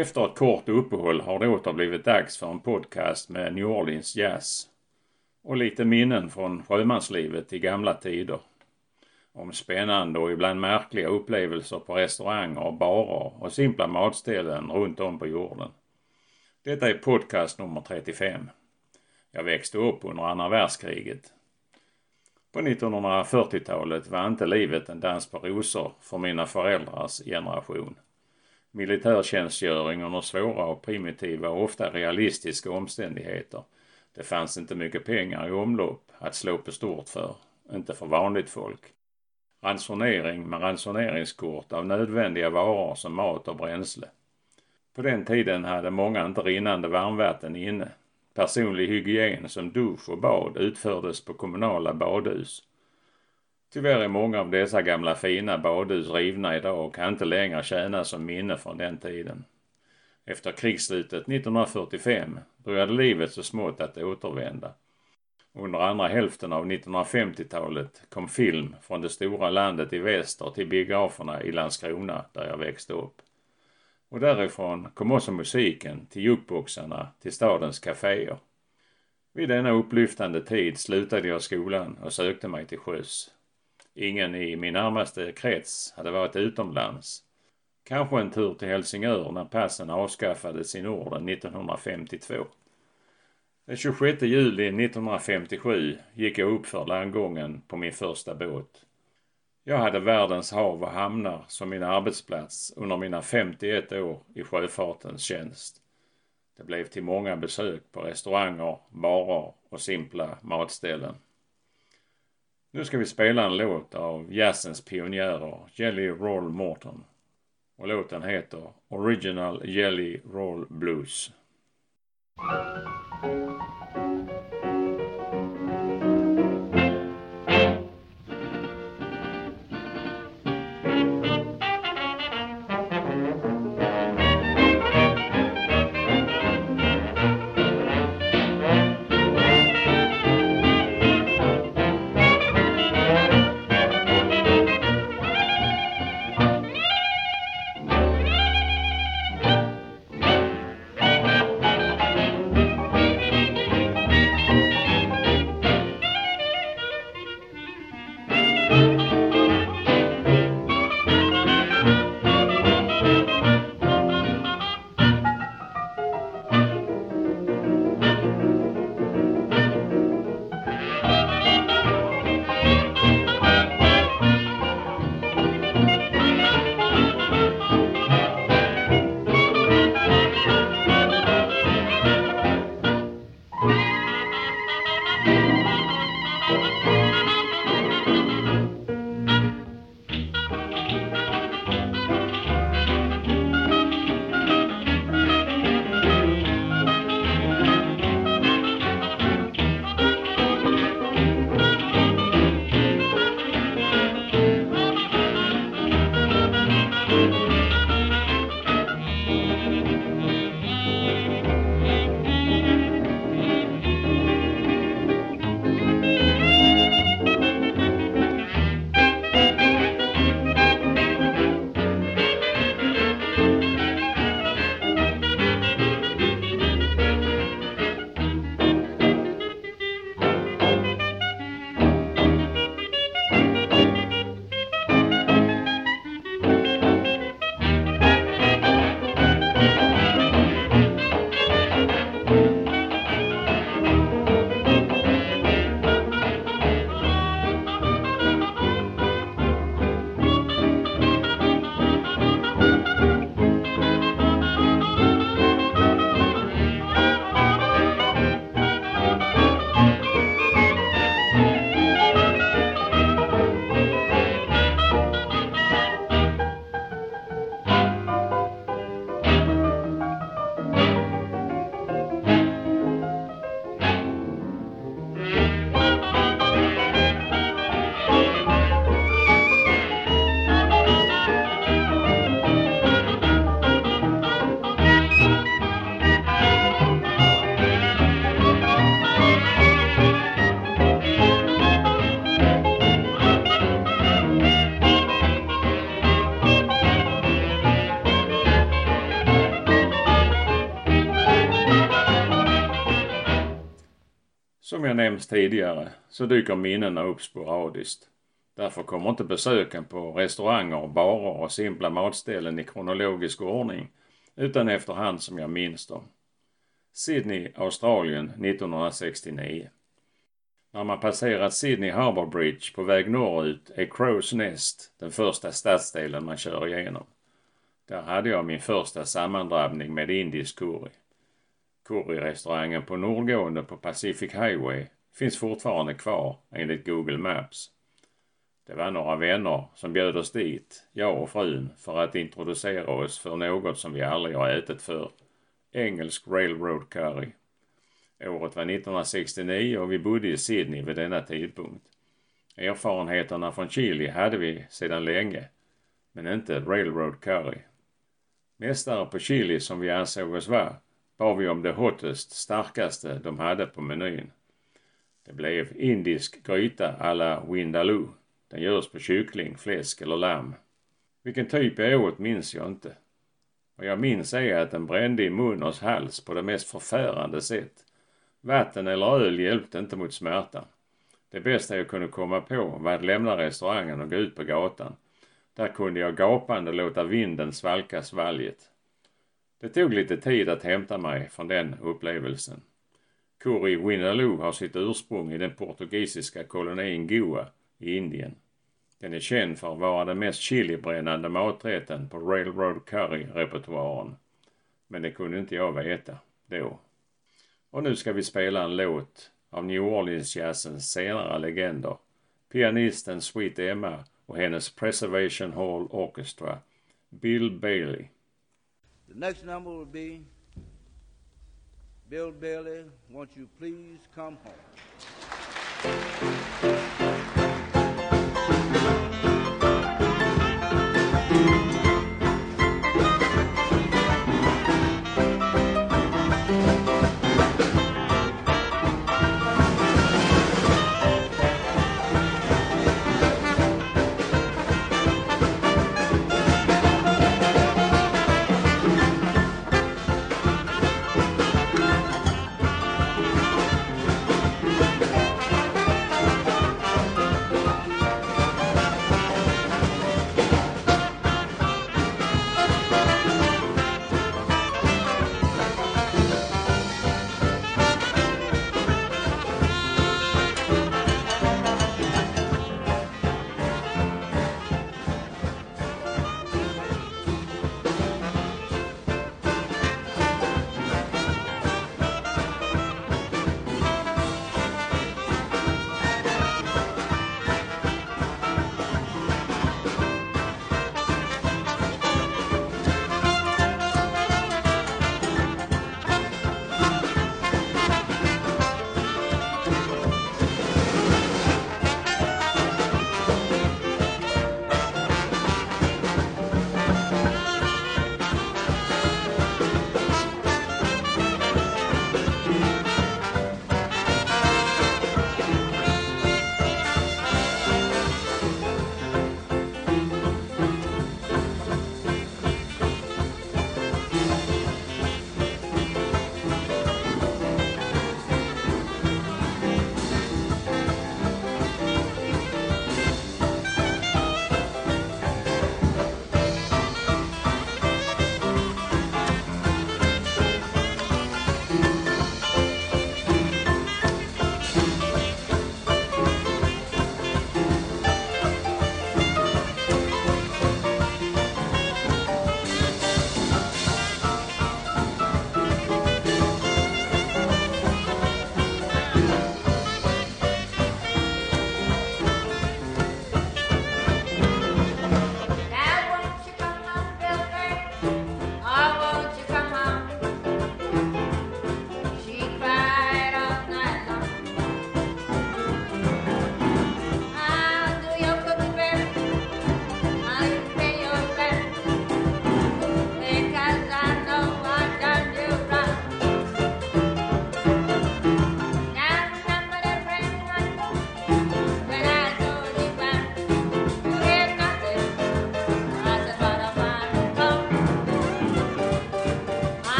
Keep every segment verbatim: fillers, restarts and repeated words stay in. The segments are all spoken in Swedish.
Efter ett kort uppehåll har det åter blivit dags för en podcast med New Orleans jazz och lite minnen från sjömanslivet i gamla tider. Om spännande och ibland märkliga upplevelser på restauranger och barer och simpla matställen runt om på jorden. Detta är podcast nummer trettiofem. Jag växte upp under andra världskriget. På nittonhundrafyrtiotalet var inte livet en dans på rosor för mina föräldrars generation. Militärtjänstgöring under svåra och primitiva och ofta realistiska omständigheter. Det fanns inte mycket pengar i omlopp att slå på stort för, inte för vanligt folk. Ransonering med ransoneringskort av nödvändiga varor som mat och bränsle. På den tiden hade många inte rinnande varmvatten inne. Personlig hygien som dusch och bad utfördes på kommunala badhus. Tyvärr är många av dessa gamla fina badhus rivna idag och kan inte längre tjäna som minne från den tiden. Efter krigsslutet nittonhundrafyrtiofem började livet så smått att återvända. Under andra hälften av nittonhundrafemtiotalet kom film från det stora landet i väster till biograferna i Landskrona där jag växte upp. Och därifrån kom också musiken till jukeboxarna till stadens kaféer. Vid denna upplyftande tid slutade jag skolan och sökte mig till sjöss. Ingen i min närmaste krets hade varit utomlands. Kanske en tur till Helsingör när passen avskaffades i Norden nittonhundrafemtiotvå. Den tjugosjätte juli nittonhundrafemtiosju gick jag upp för landgången på min första båt. Jag hade världens hav och hamnar som min arbetsplats under mina femtioett år i sjöfartens tjänst. Det blev till många besök på restauranger, barer och simpla matställen. Nu ska vi spela en låt av jazzens pionjärer Jelly Roll Morton. Och låten heter Original Jelly Roll Blues. Som jag nämnt tidigare så dyker minnena upp sporadiskt. Därför kommer inte besöken på restauranger, barer och simpla matställen i kronologisk ordning utan efterhand som jag minns dem. Sydney, Australien nittonhundrasextionio. När man passerat Sydney Harbour Bridge på väg norrut är Crow's Nest den första stadsdelen man kör igenom. Där hade jag min första sammandrabbning med indisk curry. Curryrestaurangen på nordgående på Pacific Highway finns fortfarande kvar enligt Google Maps. Det var några vänner som bjöd oss dit, jag och frun, för att introducera oss för något som vi aldrig har ätit för. Engelsk railroad curry. Året var nittonhundrasextionio och vi bodde i Sydney vid denna tidpunkt. Erfarenheterna från Chile hade vi sedan länge, men inte railroad curry. Mästare på chili som vi ansåg oss vara, bad vi om det hottest, starkaste de hade på menyn. Det blev indisk gryta à la vindaloo. Den görs på kyckling, fläsk eller lamm. Vilken typ jag åt minns jag inte. Vad jag minns är att den brände i mun och hals på det mest förfärande sätt. Vatten eller öl hjälpte inte mot smärtan. Det bästa jag kunde komma på var att lämna restaurangen och gå ut på gatan. Där kunde jag gapande låta vinden svalka svalget. Det tog lite tid att hämta mig från den upplevelsen. Curry Vindaloo har sitt ursprung i den portugisiska kolonin Goa i Indien. Den är känd för att vara den mest chilibrännande maträtten på railroad curry-repertoaren. Men det kunde inte jag veta då. Och nu ska vi spela en låt av New Orleans-jazzens senare legender. Pianisten Sweet Emma och hennes Preservation Hall Orchestra, Bill Bailey. The next number will be Bill Bailey, Won't You Please Come Home.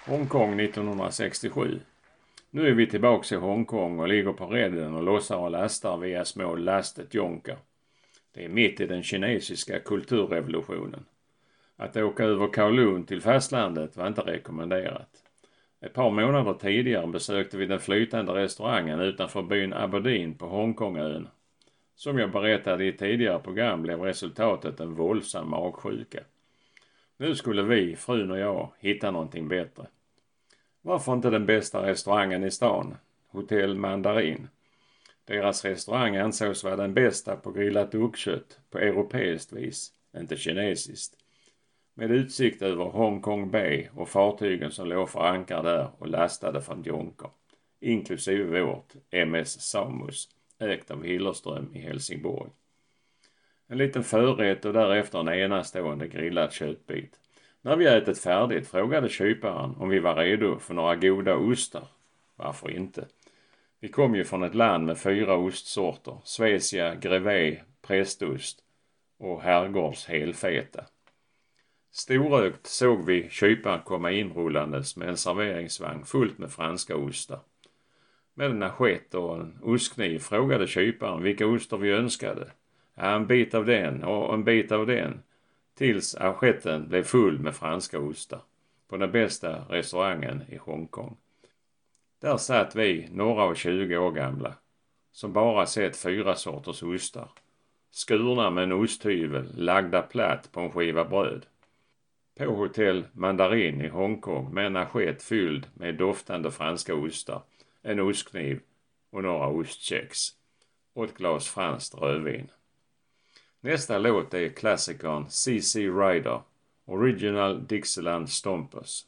Hongkong nittonhundrasextiosju. Nu är vi tillbaka i Hongkong och ligger på redden och lossar och lastar via små lastet jonkar. Det är mitt i den kinesiska kulturrevolutionen. Att åka över Kowloon till fastlandet var inte rekommenderat. Ett par månader tidigare besökte vi den flytande restaurangen utanför byn Aberdeen på Hongkongön. Som jag berättade i tidigare program blev resultatet en våldsam magsjuka. Nu skulle vi, frun och jag, hitta någonting bättre. Varför inte den bästa restaurangen i stan? Hotell Mandarin. Deras restaurang ansågs vara den bästa på grillat oxkött på europeiskt vis, inte kinesiskt. Med utsikt över Hongkong Bay och fartygen som låg för ankar där och lastade från jonkar. Inklusive vårt M S Samus, ägt av Hillerström i Helsingborg. En liten förrätt och därefter en enastående grillad köttbit. När vi ätit färdigt frågade kyparen om vi var redo för några goda ostar. Varför inte? Vi kom ju från ett land med fyra ostsorter. Svesia, Grevé, prästost och herrgårds helfeta. Storögt såg vi kyparen komma inrullandes med en serveringsvagn fullt med franska ostar. Med en assiett och en ostkniv frågade kyparen vilka ostar vi önskade. Ja, en bit av den och en bit av den. Tills assietten blev full med franska ostar. På den bästa restaurangen i Hongkong. Där satt vi, några och tjugo år gamla. Som bara sett fyra sorters ostar. Skurna med en osthyvel lagda platt på en skiva bröd. På hotell Mandarin i Hongkong med en assiett fylld med doftande franska ostar. En ostkniv och några ostkex. Och ett glas franskt rödvin. Nästa låt är klassikern C C Rider, Original Dixieland Stompers.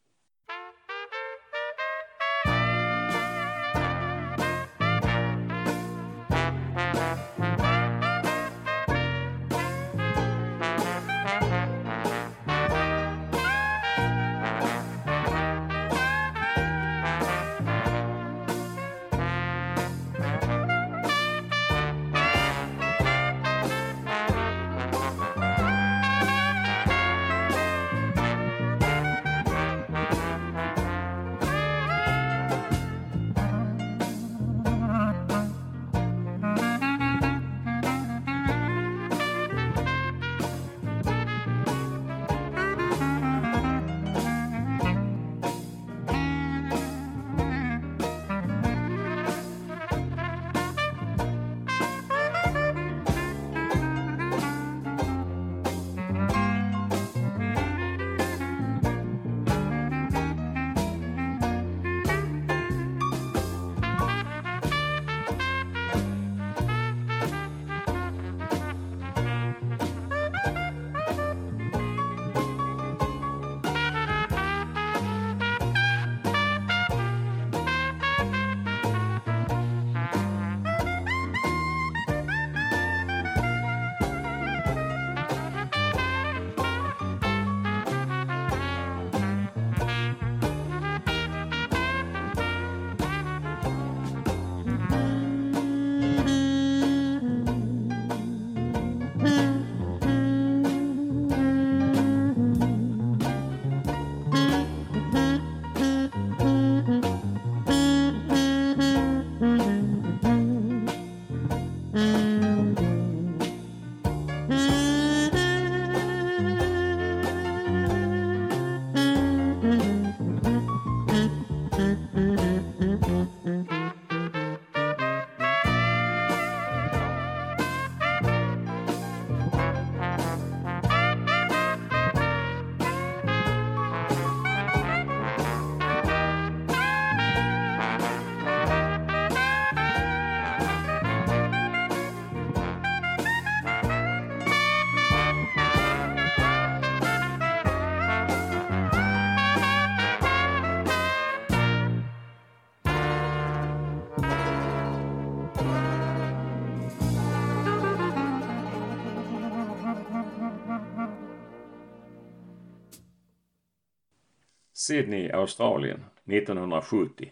Sydney, Australien, nittonhundrasjuttio.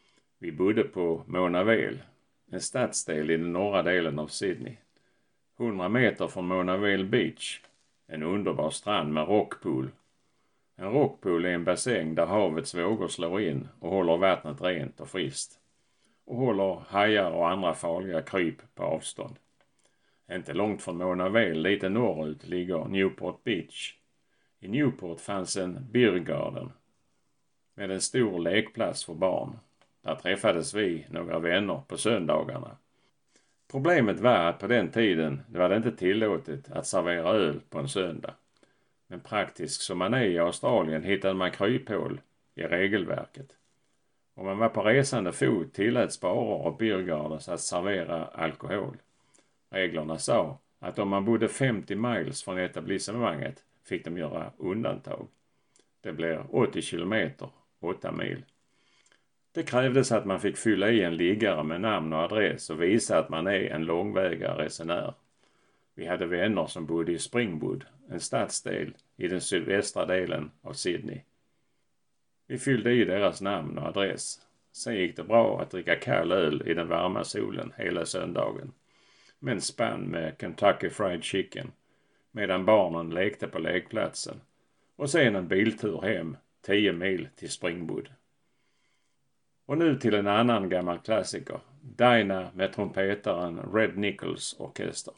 Vi bodde på Mona Vale, en stadsdel i den norra delen av Sydney. hundra meter från Mona Vale Beach, en underbar strand med rockpool. En rockpool är en bassäng där havets vågor slår in och håller vattnet rent och friskt. Och håller hajar och andra farliga kryp på avstånd. Inte långt från Mona Vale, lite norrut, ligger Newport Beach. I Newport fanns en beer garden med en stor lekplats för barn. Där träffades vi, några vänner, på söndagarna. Problemet var att på den tiden var det inte tillåtet att servera öl på en söndag. Men praktiskt som man är i Australien hittade man kryphål i regelverket. Om man var på resande fot tilläts barer och beer gardens att servera alkohol. Reglerna sa att om man bodde femtio miles från etablissemanget fick de göra undantag. Det blev åttio kilometer, åtta mil. Det krävdes att man fick fylla i en liggare med namn och adress och visa att man är en långväga resenär. Vi hade vänner som bodde i Springwood, en stadsdel i den sydvästra delen av Sydney. Vi fyllde i deras namn och adress. Sen gick det bra att dricka kall öl i den varma solen hela söndagen. Med en spann med Kentucky Fried Chicken medan barnen lekte på lekplatsen. Och sen en biltur hem, tio mil till Springwood. Och nu till en annan gammal klassiker, Dinah med trumpetaren Red Nichols orkester.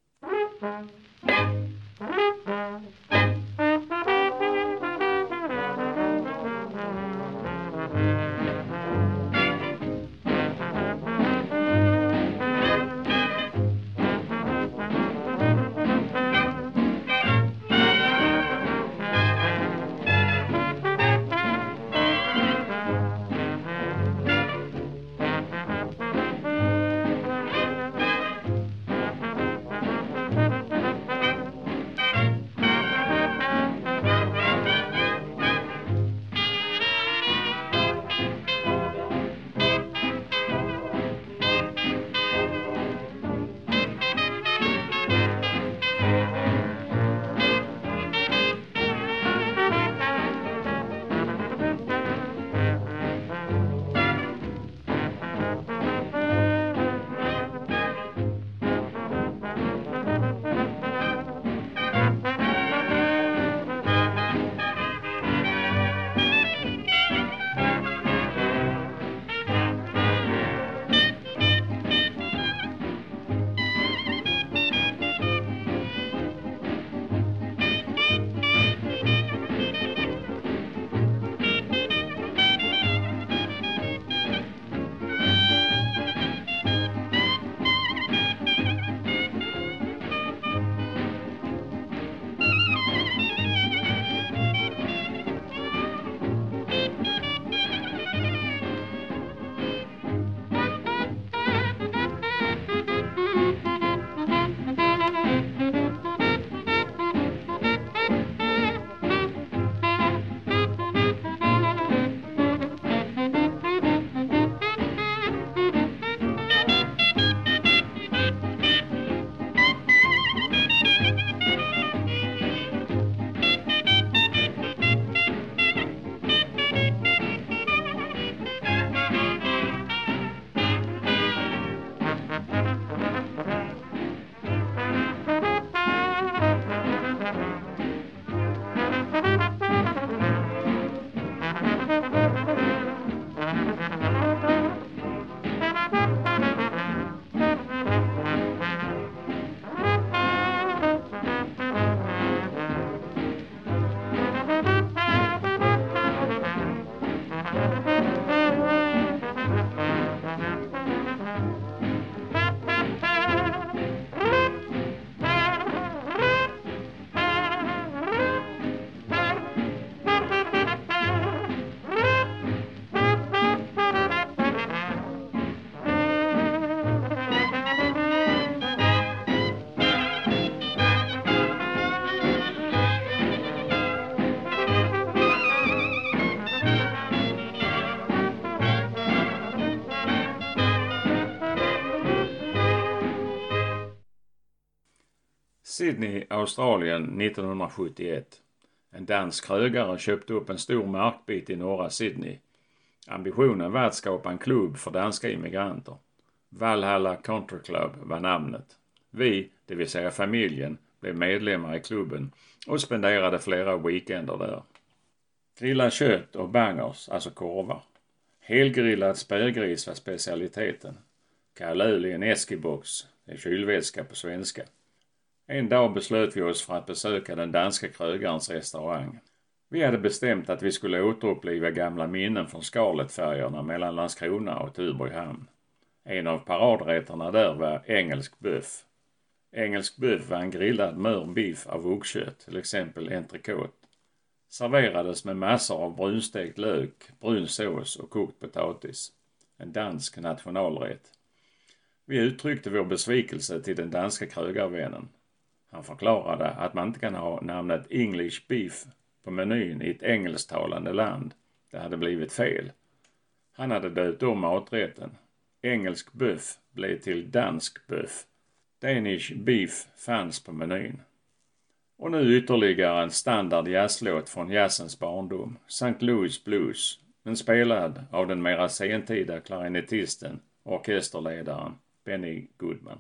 Sydney, Australien nittonhundrasjuttioett. En dansk krögare köpte upp en stor markbit i norra Sydney. Ambitionen var att skapa en klubb för danska immigranter. Valhalla Country Club var namnet. Vi, det vill säga familjen, blev medlemmar i klubben och spenderade flera weekender där. Grillad kött och bangers, alltså korvar. Helgrillad spärgris var specialiteten. Kall öl i en eskibox, det är kylväska på svenska. En dag beslöt vi oss för att besöka den danska krögarens restaurang. Vi hade bestämt att vi skulle återuppliva gamla minnen från Scarlettfärjorna mellan Landskrona och Tuborg hamn. En av paradrätterna där var engelsk böff. Engelsk böff var en grillad mör biff av oxkött, till exempel entrecote. Serverades med massor av brunstekt lök, brun sås och kokt potatis. En dansk nationalrätt. Vi uttryckte vår besvikelse till den danska krögarvännen. Han förklarade att man inte kan ha namnet English beef på menyn i ett engelsktalande land. Det hade blivit fel. Han hade döpt om maträtten. Engelsk böff blev till dansk böff. Danish beef fanns på menyn. Och nu ytterligare en standard jazzlåt från jazzens barndom, Saint Louis Blues, men spelad av den mera sentida klarinettisten och orkesterledaren Benny Goodman.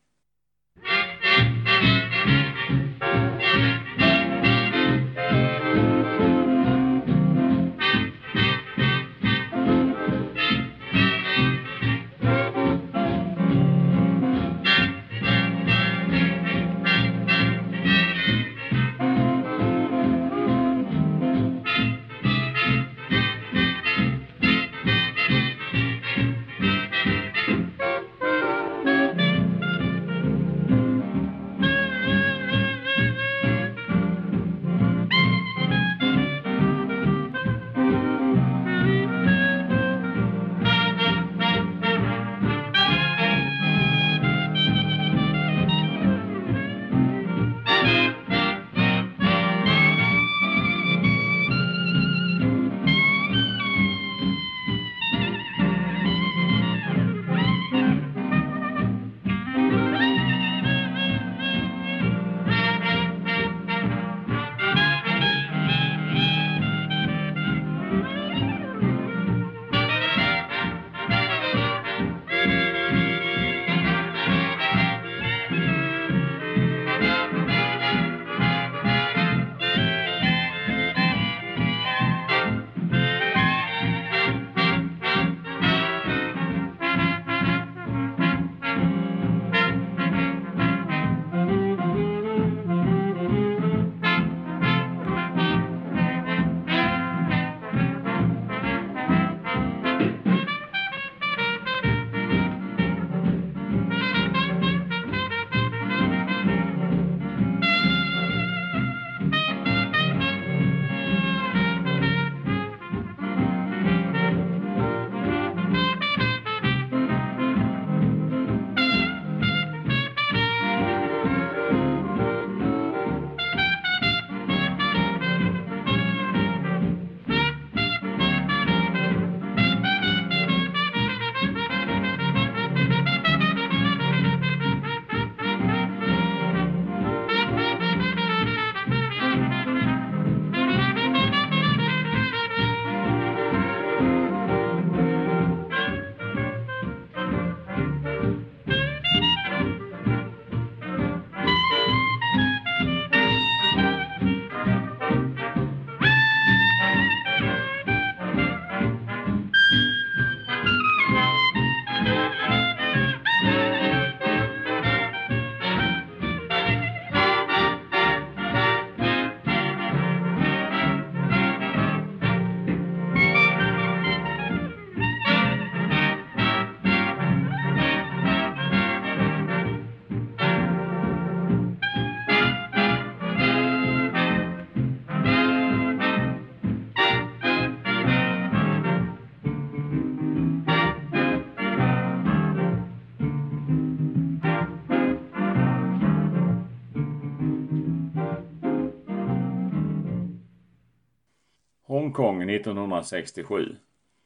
Hongkong nittonhundrasextiosju.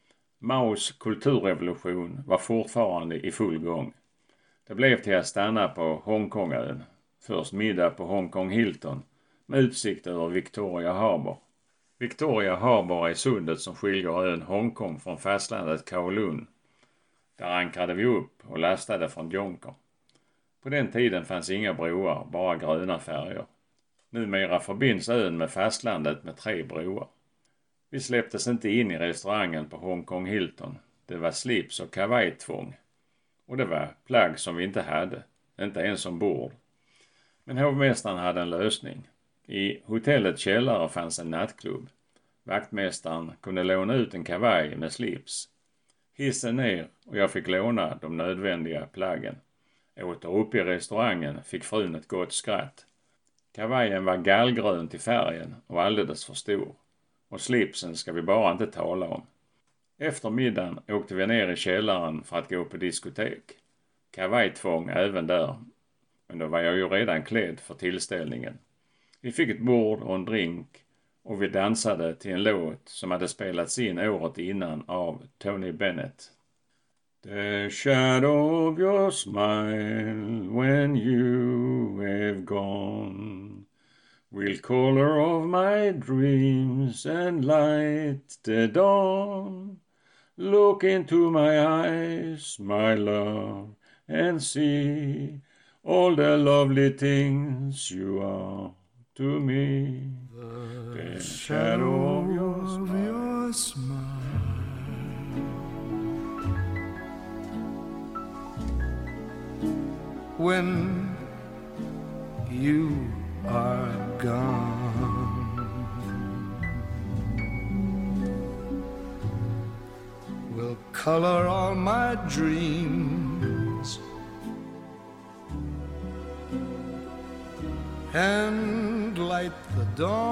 Maos kulturrevolution var fortfarande i full gång. Det blev till att stanna på Hongkongön. Först middag på Hongkong Hilton med utsikt över Victoria Harbour. Victoria Harbour är sundet som skiljer ön Hongkong från fastlandet Kowloon. Där ankrade vi upp och lastade från Jonker. På den tiden fanns inga broar, bara gröna färger. Numera förbinds ön med fastlandet med tre broar. Vi släpptes inte in i restaurangen på Hong Kong Hilton. Det var slips och kavajtvång. Och det var plagg som vi inte hade, inte ens ombord. Men hovmästaren hade en lösning. I hotellets källare fanns en nattklubb. Vaktmästaren kunde låna ut en kavaj med slips. Hissen ner och jag fick låna de nödvändiga plaggen. Åter upp i restaurangen fick frun ett gott skratt. Kavajen var gallgrön till färgen och alldeles för stor. Och slipsen ska vi bara inte tala om. Efter middagen åkte vi ner i källaren för att gå på diskotek. Kavajtvång även där. Men då var jag ju redan klädd för tillställningen. Vi fick ett bord och en drink och vi dansade till en låt som hade spelats in året innan av Tony Bennett. The shadow of your smile when you have gone will color of my dreams and light the dawn. Look into my eyes, my love, and see all the lovely things you are to me. The, the shadow of your smile. Your smile. When you are gone, will color all my dreams and light the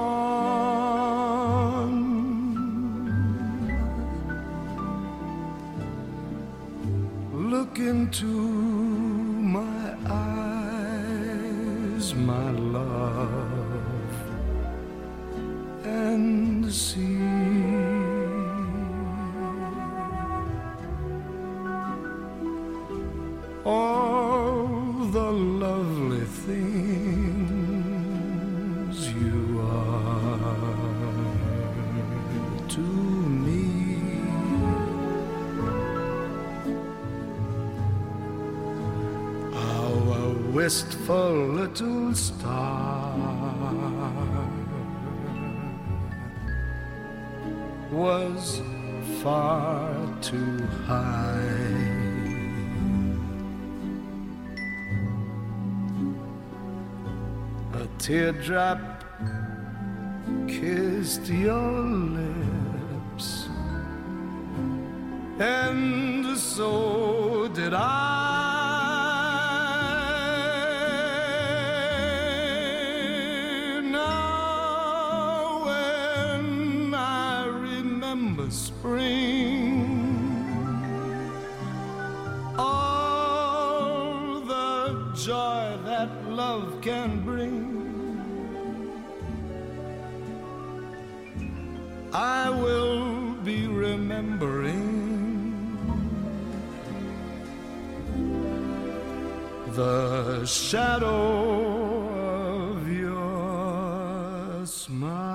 dawn. Look into my eyes, my love, and see all the lovely things you are to me. Our wistful little star was far too high. A teardrop kissed your lips, and so did I. Now when I remember spring, all the joy that love can bring, I will be remembering the shadow of your smile.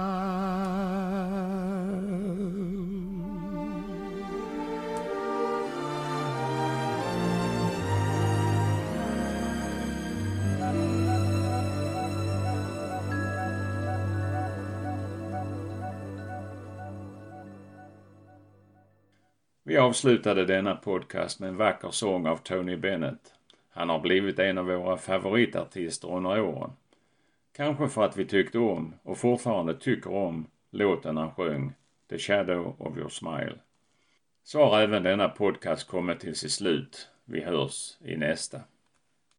Vi avslutade denna podcast med en vacker sång av Tony Bennett. Han har blivit en av våra favoritartister under åren. Kanske för att vi tyckte om och fortfarande tycker om låten han sjöng, The Shadow of Your Smile. Så har även denna podcast kommit till sitt slut. Vi hörs i nästa.